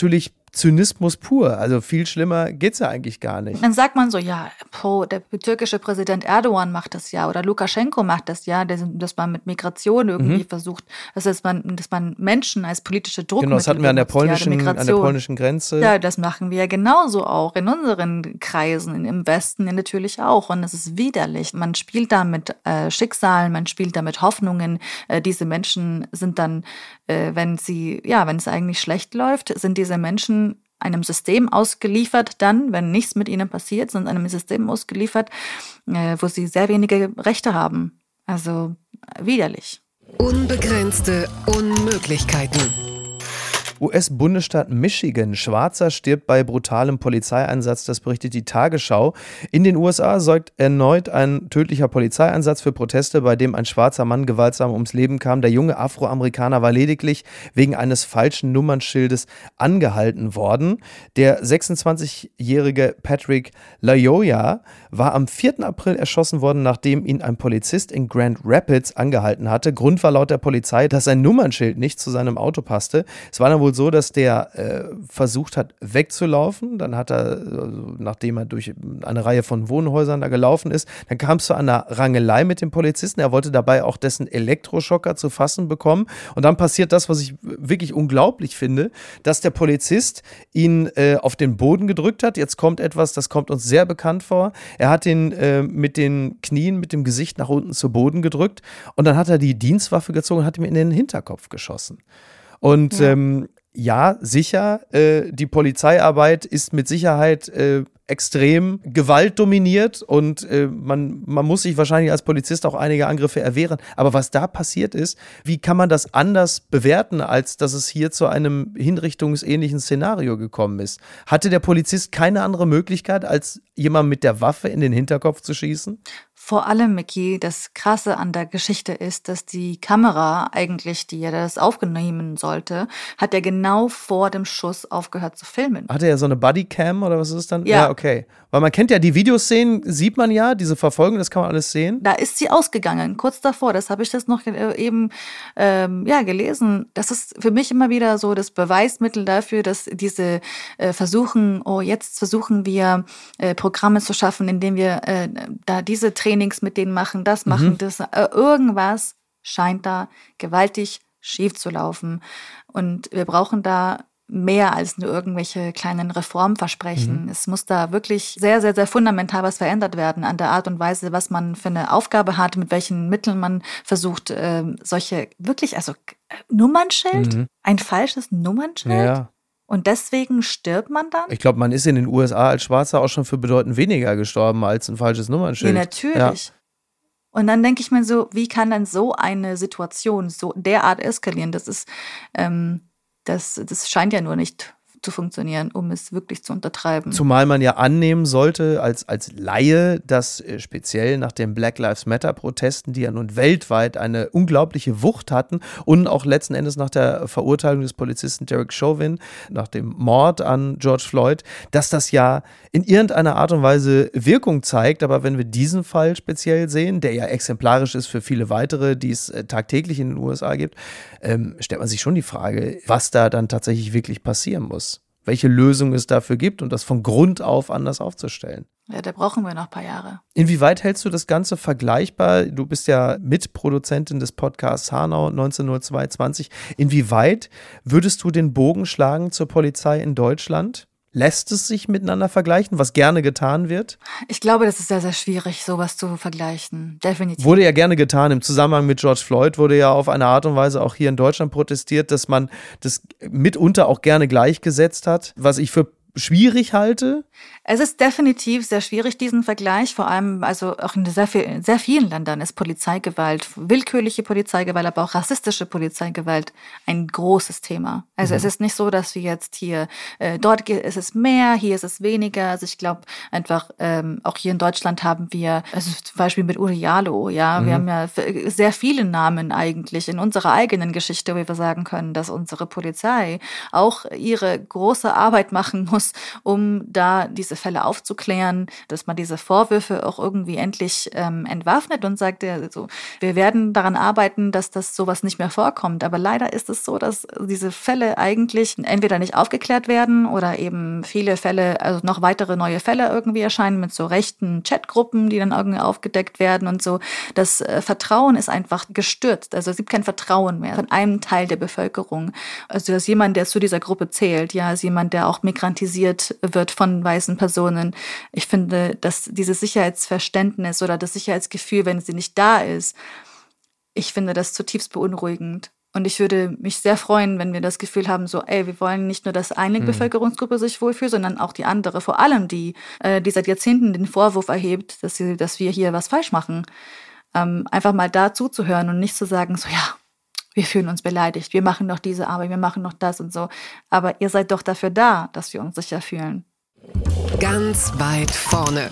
Zynismus pur. Also viel schlimmer geht's ja eigentlich gar nicht. Dann sagt man so, ja, oh, der türkische Präsident Erdogan macht das ja oder Lukaschenko macht das ja, dass man mit Migration irgendwie mhm. versucht, dass man, dass man Menschen als politische Druckmittel Genau, das hatten wir an der, polnischen, ja, an der polnischen Grenze. Ja, das machen wir ja genauso auch in unseren Kreisen, im Westen natürlich auch. Und es ist widerlich. Man spielt da mit äh, Schicksalen, man spielt da mit Hoffnungen. Äh, diese Menschen sind dann, äh, wenn sie, ja, wenn es eigentlich schlecht läuft, sind diese Menschen einem System ausgeliefert dann, wenn nichts mit ihnen passiert, sind einem System ausgeliefert, äh, wo sie sehr wenige Rechte haben. Also äh, widerlich. Unbegrenzte Unmöglichkeiten. U S-Bundesstaat Michigan. Schwarzer stirbt bei brutalem Polizeieinsatz, das berichtet die Tagesschau. In den U S A sorgt erneut ein tödlicher Polizeieinsatz für Proteste, bei dem ein schwarzer Mann gewaltsam ums Leben kam. Der junge Afroamerikaner war lediglich wegen eines falschen Nummernschildes angehalten worden. Der sechsundzwanzigjährige Patrick Lyoya war am vierten April erschossen worden, nachdem ihn ein Polizist in Grand Rapids angehalten hatte. Grund war laut der Polizei, dass sein Nummernschild nicht zu seinem Auto passte. Es war dann wohl so, dass der äh, versucht hat, wegzulaufen. Dann hat er, also, nachdem er durch eine Reihe von Wohnhäusern da gelaufen ist, dann kam es zu einer Rangelei mit dem Polizisten. Er wollte dabei auch dessen Elektroschocker zu fassen bekommen. Und dann passiert das, was ich wirklich unglaublich finde, dass der Polizist ihn äh, auf den Boden gedrückt hat. Jetzt kommt etwas, das kommt uns sehr bekannt vor. Er hat ihn äh, mit den Knien, mit dem Gesicht nach unten zu Boden gedrückt. Und dann hat er die Dienstwaffe gezogen und hat ihm in den Hinterkopf geschossen. Und ja, ähm, ja sicher, äh, die Polizeiarbeit ist mit Sicherheit äh, extrem gewaltdominiert und äh, man, man muss sich wahrscheinlich als Polizist auch einige Angriffe erwehren. Aber was da passiert ist, wie kann man das anders bewerten, als dass es hier zu einem hinrichtungsähnlichen Szenario gekommen ist? Hatte der Polizist keine andere Möglichkeit, als jemand mit der Waffe in den Hinterkopf zu schießen? Vor allem, Micky, das Krasse an der Geschichte ist, dass die Kamera eigentlich, die ja das aufnehmen sollte, hat er genau vor dem Schuss aufgehört zu filmen. Hatte er so eine Bodycam oder was ist es dann? Ja. Ja, okay. Weil man kennt ja die Videoszenen, sieht man ja, diese Verfolgung, das kann man alles sehen. Da ist sie ausgegangen, kurz davor. Das habe ich das noch eben ähm, ja, gelesen. Das ist für mich immer wieder so das Beweismittel dafür, dass diese äh, versuchen, oh, jetzt versuchen wir äh, Programme zu schaffen, indem wir äh, da diese Trainings mit denen machen, das machen, mhm. das. Äh, irgendwas scheint da gewaltig schief zu laufen. Und wir brauchen da mehr als nur irgendwelche kleinen Reformversprechen. Mhm. Es muss da wirklich sehr, sehr, sehr fundamental was verändert werden an der Art und Weise, was man für eine Aufgabe hat, mit welchen Mitteln man versucht, äh, solche wirklich, also äh, Nummernschild, mhm. ein falsches Nummernschild. Ja. Und deswegen stirbt man dann? Ich glaube, man ist in den U S A als Schwarzer auch schon für bedeutend weniger gestorben als ein falsches Nummernschild. Ja, natürlich. Ja. Und dann denke ich mir so, wie kann dann so eine Situation so derart eskalieren? Das ist, ähm, das, das scheint ja nur nicht zu funktionieren, um es wirklich zu untertreiben. Zumal man ja annehmen sollte, als, als Laie, dass äh, speziell nach den Black Lives Matter-Protesten, die ja nun weltweit eine unglaubliche Wucht hatten und auch letzten Endes nach der Verurteilung des Polizisten Derek Chauvin, nach dem Mord an George Floyd, dass das ja in irgendeiner Art und Weise Wirkung zeigt. Aber wenn wir diesen Fall speziell sehen, der ja exemplarisch ist für viele weitere, die es äh, tagtäglich in den U S A gibt, ähm, stellt man sich schon die Frage, was da dann tatsächlich wirklich passieren muss. Welche Lösung es dafür gibt und das von Grund auf anders aufzustellen. Ja, da brauchen wir noch ein paar Jahre. Inwieweit hältst du das Ganze vergleichbar? Du bist ja Mitproduzentin des Podcasts Hanau neunzehnhundertzwei zwanzig. Inwieweit würdest du den Bogen schlagen zur Polizei in Deutschland? Lässt es sich miteinander vergleichen, was gerne getan wird? Ich glaube, das ist sehr, sehr schwierig, sowas zu vergleichen. Definitiv. Wurde ja gerne getan. Im Zusammenhang mit George Floyd wurde ja auf eine Art und Weise auch hier in Deutschland protestiert, dass man das mitunter auch gerne gleichgesetzt hat, was ich für schwierig halte. Es ist definitiv sehr schwierig, diesen Vergleich, vor allem also auch in sehr, viel, in sehr vielen Ländern ist Polizeigewalt, willkürliche Polizeigewalt, aber auch rassistische Polizeigewalt ein großes Thema. Also mhm. es ist nicht so, dass wir jetzt hier, äh, dort ist es mehr, hier ist es weniger. Also ich glaube einfach, ähm, auch hier in Deutschland haben wir, also zum Beispiel mit Uri Jallo, ja, mhm. wir haben ja sehr viele Namen eigentlich in unserer eigenen Geschichte, wo wir sagen können, dass unsere Polizei auch ihre große Arbeit machen muss, muss, um da diese Fälle aufzuklären, dass man diese Vorwürfe auch irgendwie endlich ähm, entwaffnet und sagt, also, wir werden daran arbeiten, dass das sowas nicht mehr vorkommt. Aber leider ist es so, dass diese Fälle eigentlich entweder nicht aufgeklärt werden oder eben viele Fälle, also noch weitere neue Fälle irgendwie erscheinen mit so rechten Chatgruppen, die dann irgendwie aufgedeckt werden und so. Das äh, Vertrauen ist einfach gestürzt. Also es gibt kein Vertrauen mehr von einem Teil der Bevölkerung. Also dass jemand, der zu dieser Gruppe zählt, ja, als jemand, der auch migrantisiert wird von weißen Personen. Ich finde, dass dieses Sicherheitsverständnis oder das Sicherheitsgefühl, wenn sie nicht da ist, ich finde das zutiefst beunruhigend. Und ich würde mich sehr freuen, wenn wir das Gefühl haben, so, ey, wir wollen nicht nur, dass eine hm. Bevölkerungsgruppe sich wohlfühlt, sondern auch die andere, vor allem die, äh, die seit Jahrzehnten den Vorwurf erhebt, dass, sie, dass wir hier was falsch machen. Ähm, einfach mal da zuzuhören und nicht zu sagen, so, ja, wir fühlen uns beleidigt, wir machen noch diese Arbeit, wir machen noch das und so. Aber ihr seid doch dafür da, dass wir uns sicher fühlen. Ganz weit vorne.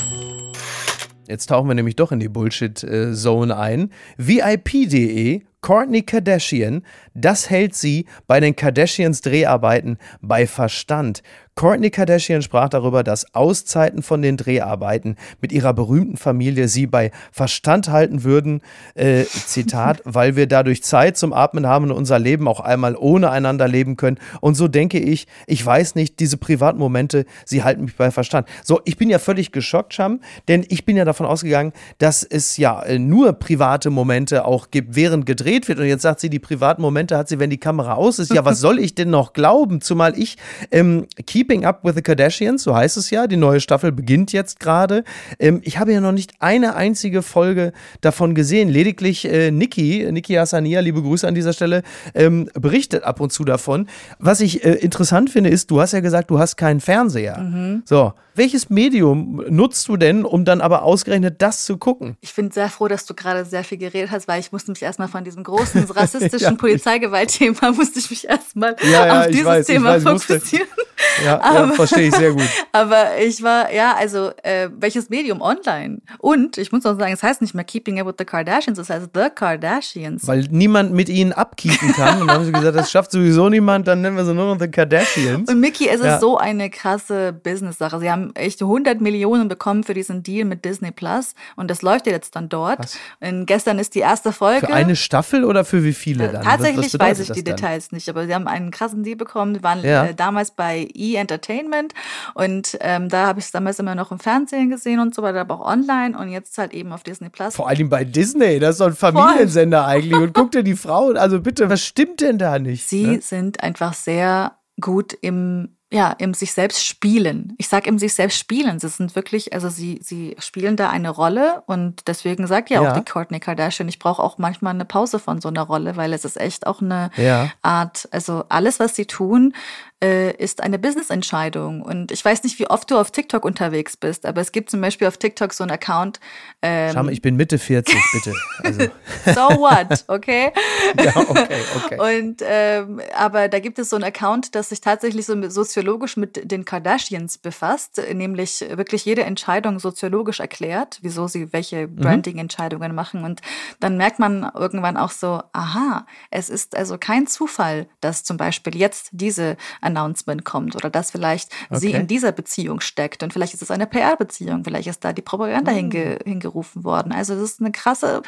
Jetzt tauchen wir nämlich doch in die Bullshit-Zone ein. V I P punkt de, Kourtney Kardashian, das hält sie bei den Kardashians Dreharbeiten bei Verstand. Kourtney Kardashian sprach darüber, dass Auszeiten von den Dreharbeiten mit ihrer berühmten Familie sie bei Verstand halten würden, äh, Zitat, weil wir dadurch Zeit zum Atmen haben und unser Leben auch einmal ohne einander leben können. Und so denke ich, ich weiß nicht, diese privaten Momente, sie halten mich bei Verstand. So, ich bin ja völlig geschockt, Sham, denn ich bin ja davon ausgegangen, dass es ja nur private Momente auch gibt, während gedreht wird. Und jetzt sagt sie, die privaten Momente hat sie, wenn die Kamera aus ist. Ja, was soll ich denn noch glauben? Zumal ich ähm, Keeping Up with the Kardashians, so heißt es ja, die neue Staffel beginnt jetzt gerade. Ähm, ich habe ja noch nicht eine einzige Folge davon gesehen. Lediglich äh, Niki, Niki Hassania, liebe Grüße an dieser Stelle, ähm, berichtet ab und zu davon. Was ich äh, interessant finde, ist, du hast ja gesagt, du hast keinen Fernseher. Mhm. So, welches Medium nutzt du denn, um dann aber ausgerechnet das zu gucken? Ich bin sehr froh, dass du gerade sehr viel geredet hast, weil ich musste mich erstmal von diesem großen rassistischen ja, Polizeigewalt-Thema musste ich mich erstmal ja, ja, auf dieses weiß, Thema weiß, fokussieren. Ja, ja verstehe ich sehr gut. Aber ich war, ja, also, äh, welches Medium? Online. Und ich muss auch sagen, es heißt nicht mehr Keeping Up with the Kardashians, es heißt The Kardashians. Weil niemand mit ihnen abkeepen kann. Und dann haben sie gesagt, das schafft sowieso niemand, dann nennen wir sie nur noch The Kardashians. Und Micky, es ja. ist so eine krasse Business-Sache. Sie haben echt hundert Millionen bekommen für diesen Deal mit Disney Plus und das läuft ja jetzt dann dort. Was? Und gestern ist die erste Folge. Für eine Staffel oder für wie viele dann? Tatsächlich was, was weiß ich die dann? Details nicht, aber sie haben einen krassen Deal bekommen. Die waren ja. äh, damals bei E! Entertainment und ähm, da habe ich es damals immer noch im Fernsehen gesehen und so weiter, aber auch online und jetzt halt eben auf Disney Plus. Vor allem bei Disney, das ist doch ein Familiensender Voll. eigentlich und guck dir die Frau, also bitte, was stimmt denn da nicht? Sie ne? sind einfach sehr gut im Ja, im sich selbst spielen. Ich sag im sich selbst spielen. Sie sind wirklich, also sie, sie spielen da eine Rolle und deswegen sagt ja, ja. auch die Kourtney Kardashian, ich brauche auch manchmal eine Pause von so einer Rolle, weil es ist echt auch eine ja. Art, also alles, was sie tun, äh, ist eine Business-Entscheidung. Und ich weiß nicht, wie oft du auf TikTok unterwegs bist, aber es gibt zum Beispiel auf TikTok so einen Account. Ähm, Schau mal, ich bin Mitte vierzig, bitte. Also. So what, okay? Ja, okay, okay. Und, ähm, aber da gibt es so einen Account, das sich tatsächlich so soziologisch mit den Kardashians befasst, nämlich wirklich jede Entscheidung soziologisch erklärt, wieso sie welche Branding-Entscheidungen machen. Und dann merkt man irgendwann auch so, aha, es ist also kein Zufall, dass zum Beispiel jetzt diese Announcement kommt oder dass vielleicht okay. sie in dieser Beziehung steckt und vielleicht ist es eine P R-Beziehung, vielleicht ist da die Propaganda oh. hinge, hingerufen worden. Also das ist eine krasse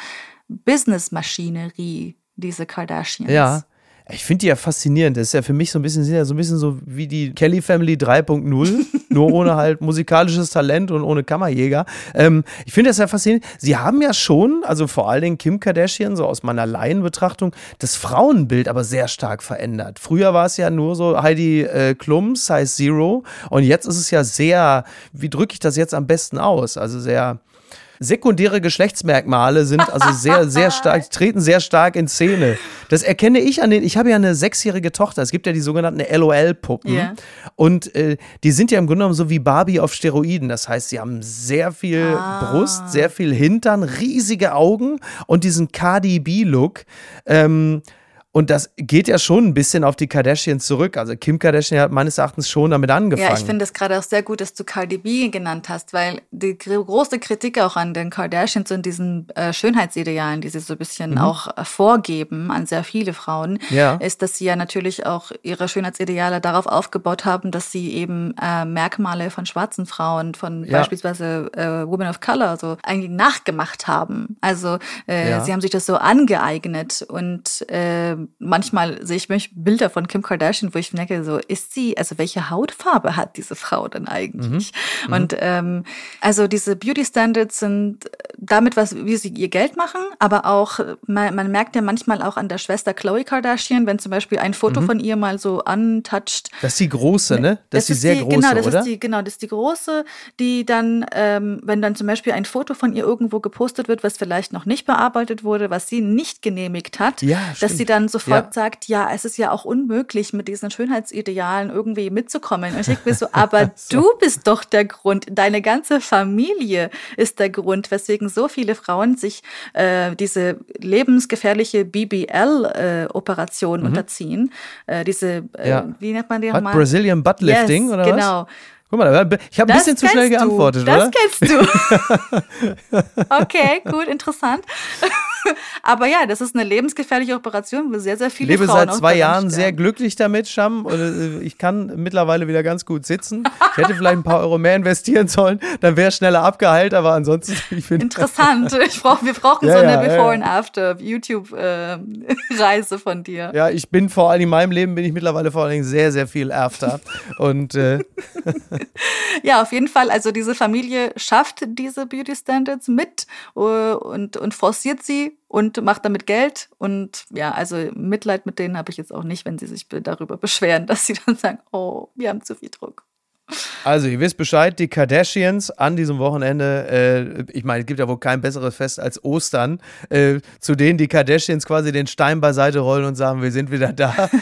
Business-Maschinerie, diese Kardashians. Ja. Ich finde die ja faszinierend. Das ist ja für mich so ein bisschen, sind ja so ein bisschen so wie die Kelly Family drei Punkt null, nur ohne halt musikalisches Talent und ohne Kammerjäger. Ähm, ich finde das ja faszinierend. Sie haben ja schon, also vor allen Dingen Kim Kardashian, so aus meiner Laienbetrachtung, das Frauenbild aber sehr stark verändert. Früher war es ja nur so Heidi äh, Klum, Size Zero. Und jetzt ist es ja sehr, wie drücke ich das jetzt am besten aus? Also sehr sekundäre Geschlechtsmerkmale sind also sehr, sehr stark, treten sehr stark in Szene. Das erkenne ich an den, ich habe ja eine sechsjährige Tochter, es gibt ja die sogenannten L O L-Puppen yeah. und äh, die sind ja im Grunde genommen so wie Barbie auf Steroiden. Das heißt, sie haben sehr viel ah. Brust, sehr viel Hintern, riesige Augen und diesen Cardi B-Look. Ähm, Und das geht ja schon ein bisschen auf die Kardashians zurück. Also Kim Kardashian hat meines Erachtens schon damit angefangen. Ja, ich finde es gerade auch sehr gut, dass du Cardi B genannt hast, weil die große Kritik auch an den Kardashians und diesen äh, Schönheitsidealen, die sie so ein bisschen mhm. auch äh, vorgeben an sehr viele Frauen, ja. ist, dass sie ja natürlich auch ihre Schönheitsideale darauf aufgebaut haben, dass sie eben äh, Merkmale von schwarzen Frauen, von ja. beispielsweise äh, Women of Color, so eigentlich nachgemacht haben. Also äh, ja. sie haben sich das so angeeignet und äh, manchmal sehe ich mich Bilder von Kim Kardashian, wo ich denke, so ist sie, also welche Hautfarbe hat diese Frau denn eigentlich? Mhm. Und ähm, also diese Beauty Standards sind damit, was, wie sie ihr Geld machen, aber auch, man, man merkt ja manchmal auch an der Schwester Khloe Kardashian, wenn zum Beispiel ein Foto mhm. von ihr mal so untouched. Das ist die große, ne? Das, das ist die sehr die, große, genau, das oder? Ist die, genau, das ist die große, die dann, ähm, wenn dann zum Beispiel ein Foto von ihr irgendwo gepostet wird, was vielleicht noch nicht bearbeitet wurde, was sie nicht genehmigt hat, ja, dass sie dann sofort ja. sagt, ja, es ist ja auch unmöglich, mit diesen Schönheitsidealen irgendwie mitzukommen. Und ich denke mir so, aber so. Du bist doch der Grund, deine ganze Familie ist der Grund, weswegen so viele Frauen sich äh, diese lebensgefährliche B B L-Operation äh, mhm. unterziehen. Äh, diese, äh, ja. wie nennt man die nochmal? Brazilian Butt Lifting, yes, oder genau. was? Genau. Guck mal, ich habe ein bisschen zu schnell geantwortet, du. oder? Das kennst du. Okay, gut, interessant. Aber ja, das ist eine lebensgefährliche Operation, wo sehr, sehr viele Frauen Frauen Ich lebe seit zwei Jahren sterben. Sehr glücklich damit, Sham. Und ich kann mittlerweile wieder ganz gut sitzen. Ich hätte vielleicht ein paar Euro mehr investieren sollen, dann wäre es schneller abgeheilt, aber ansonsten... Ich find Interessant. Ich brauch, wir brauchen ja, so eine ja, Before ja. and After YouTube-Reise äh, von dir. Ja, ich bin vor allem in meinem Leben, bin ich mittlerweile vor allen Dingen sehr, sehr viel After. Und äh ja, auf jeden Fall. Also diese Familie schafft diese Beauty Standards mit uh, und, und forciert sie und macht damit Geld. Und ja, also Mitleid mit denen habe ich jetzt auch nicht, wenn sie sich darüber beschweren, dass sie dann sagen, oh, wir haben zu viel Druck. Also, ihr wisst Bescheid, die Kardashians an diesem Wochenende, äh, ich meine, es gibt ja wohl kein besseres Fest als Ostern, äh, zu denen die Kardashians quasi den Stein beiseite rollen und sagen, wir sind wieder da.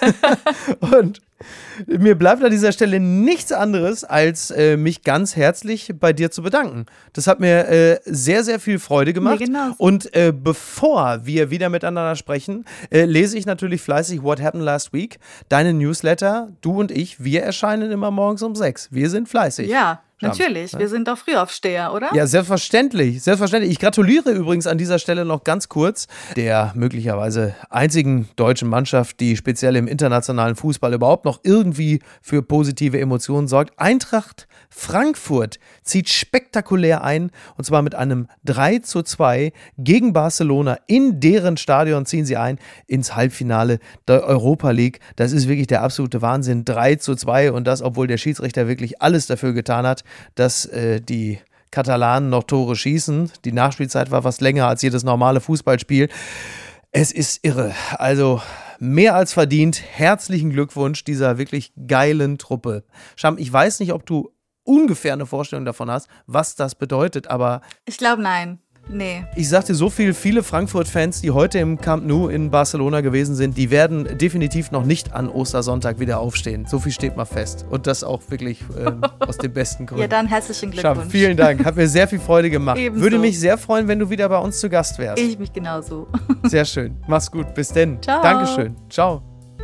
Und mir bleibt an dieser Stelle nichts anderes, als äh, mich ganz herzlich bei dir zu bedanken. Das hat mir äh, sehr, sehr viel Freude gemacht. Ja, genau. Und äh, bevor wir wieder miteinander sprechen, äh, lese ich natürlich fleißig What Happened Last Week, deine Newsletter. Du und ich, wir erscheinen immer morgens um sechs. Wir sind fleißig. Ja. Natürlich, wir sind doch Frühaufsteher, oder? Ja, selbstverständlich, selbstverständlich. Ich gratuliere übrigens an dieser Stelle noch ganz kurz der möglicherweise einzigen deutschen Mannschaft, die speziell im internationalen Fußball überhaupt noch irgendwie für positive Emotionen sorgt. Eintracht Frankfurt zieht spektakulär ein, und zwar mit einem drei zu zwei gegen Barcelona. In deren Stadion ziehen sie ein ins Halbfinale der Europa League. Das ist wirklich der absolute Wahnsinn. drei zu zwei, und das, obwohl der Schiedsrichter wirklich alles dafür getan hat, dass äh, die Katalanen noch Tore schießen. Die Nachspielzeit war fast länger als jedes normale Fußballspiel. Es ist irre. Also mehr als verdient. Herzlichen Glückwunsch dieser wirklich geilen Truppe. Sham, ich weiß nicht, ob du ungefähr eine Vorstellung davon hast, was das bedeutet, aber... Ich glaube, nein. Nee. Ich sagte so viel, viele Frankfurt-Fans, die heute im Camp Nou in Barcelona gewesen sind, die werden definitiv noch nicht an Ostersonntag wieder aufstehen. So viel steht mal fest. Und das auch wirklich ähm, aus den besten Gründen. Ja, dann herzlichen Glückwunsch. Schau, vielen Dank. Hat mir sehr viel Freude gemacht. Ebenso. Würde mich sehr freuen, wenn du wieder bei uns zu Gast wärst. Ich mich genauso. Sehr schön. Mach's gut. Bis denn. Ciao. Dankeschön. Ciao.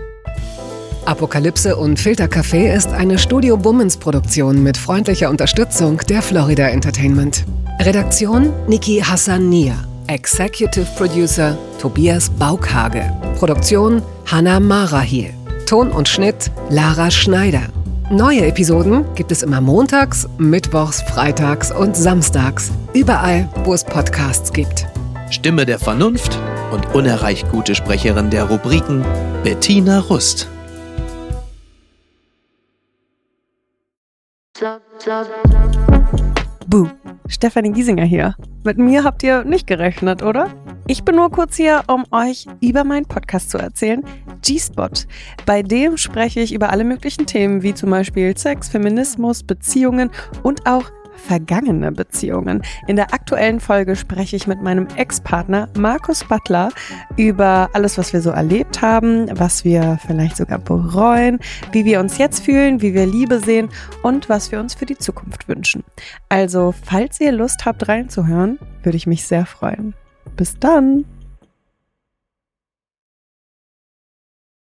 Apokalypse und Filtercafé ist eine Studio Bummens Produktion mit freundlicher Unterstützung der Florida Entertainment. Redaktion Niki Hassania. Executive Producer Tobias Baukhage. Produktion Hannah Marahiel. Ton und Schnitt Lara Schneider. Neue Episoden gibt es immer montags, mittwochs, freitags und samstags. Überall, wo es Podcasts gibt. Stimme der Vernunft und unerreicht gute Sprecherin der Rubriken Bettina Rust. Buh, Stefanie Giesinger hier. Mit mir habt ihr nicht gerechnet, oder? Ich bin nur kurz hier, um euch über meinen Podcast zu erzählen, G-Spot. Bei dem spreche ich über alle möglichen Themen, wie zum Beispiel Sex, Feminismus, Beziehungen und auch vergangene Beziehungen. In der aktuellen Folge spreche ich mit meinem Ex-Partner Markus Butler über alles, was wir so erlebt haben, was wir vielleicht sogar bereuen, wie wir uns jetzt fühlen, wie wir Liebe sehen und was wir uns für die Zukunft wünschen. Also, falls ihr Lust habt reinzuhören, würde ich mich sehr freuen. Bis dann!